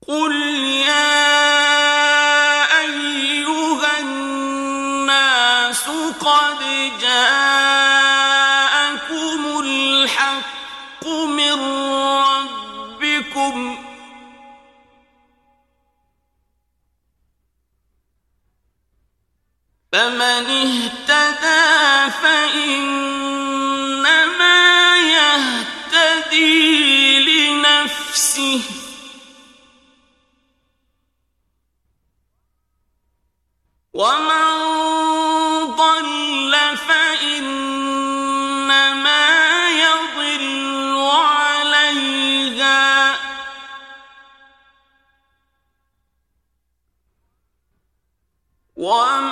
قُلْ يَا أَيُّهَا النَّاسُ قَدْ جَاءَكُمُ الْحَقُّ مِنْ رَبِّكُمْ ۖ فَمَنِ اهْتَدَىٰ فَإِنَّمَا يَهْتَدِي لِنَفْسِهِ ۖ وَمَن ضَلَّ فَإِنَّمَا يَضِلُّ عَلَيْهَا ۚ وَمَا